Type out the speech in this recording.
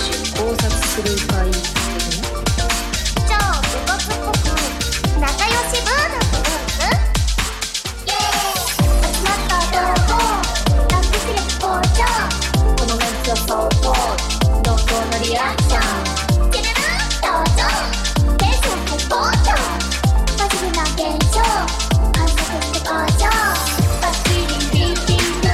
考察する会的な。 じゃあ部活っぽく仲良し部なんてどうです？イエーイ、集まった情報学習力向上、このメンツを相当濃厚のリアクション